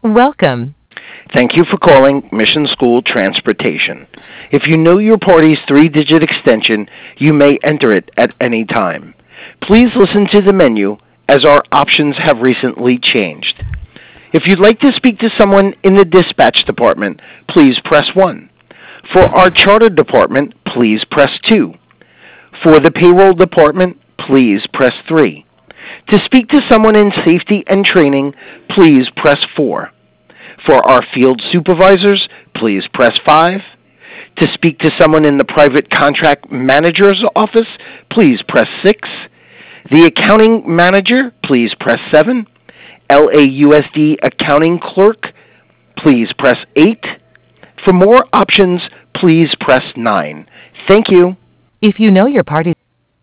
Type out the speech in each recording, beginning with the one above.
Welcome. Thank you for calling Mission School Transportation. If you know your party's three-digit extension, you may enter it at any time. Please listen to the menu as our options have recently changed. If you'd like to speak to someone in the dispatch department, please press 1. For our charter department, please press 2. For the payroll department, please press 3. To speak to someone in safety and training, please press 4. For our field supervisors, please press 5. To speak to someone in the private contract manager's office, please press 6. The accounting manager, please press 7. LAUSD accounting clerk, please press 8. For more options, please press 9. Thank you. If you know your party.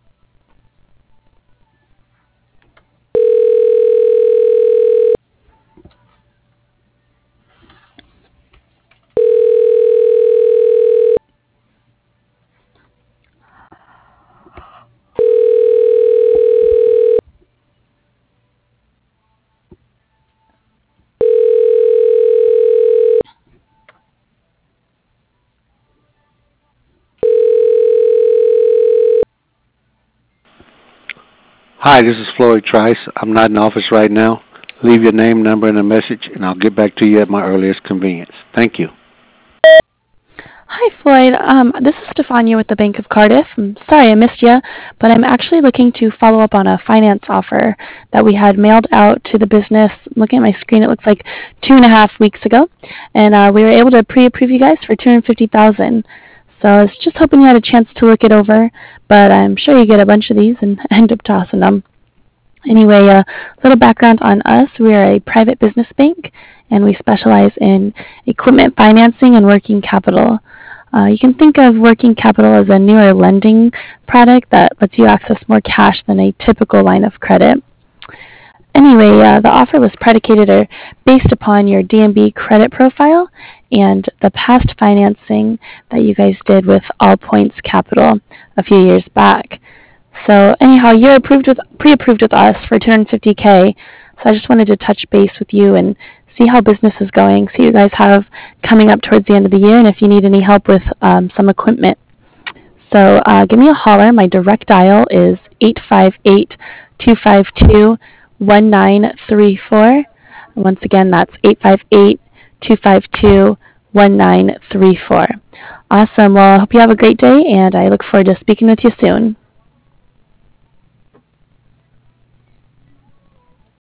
Hi, this is Floyd Trice. I'm not in office right now. Leave your name, number, and a message, and I'll get back to you at my earliest convenience. Thank you. Hi, Floyd. This is Stefania with the Bank of Cardiff. I'm sorry I missed you, but I'm actually looking to follow up on a finance offer that we had mailed out to the business. Looking at my screen, it looks like 2.5 weeks ago, and we were able to pre-approve you guys for $250,000. So I was just hoping you had a chance to look it over, but I'm sure you get a bunch of these and end up tossing them. Anyway, a little background on us. We are a private business bank, and we specialize in equipment financing and working capital. You can think of working capital as a newer lending product that lets you access more cash than a typical line of credit. Anyway, the offer was predicated or based upon your DNB credit profile and the past financing that you guys did with All Points Capital a few years back. So anyhow, you're pre-approved with us for $250K. So I just wanted to touch base with you and see how business is going, see what you guys have coming up towards the end of the year, and if you need any help with some equipment. So give me a holler. My direct dial is 858-252-1934. Once again, that's 858-252-1934. Awesome. Well, I hope you have a great day, and I look forward to speaking with you soon.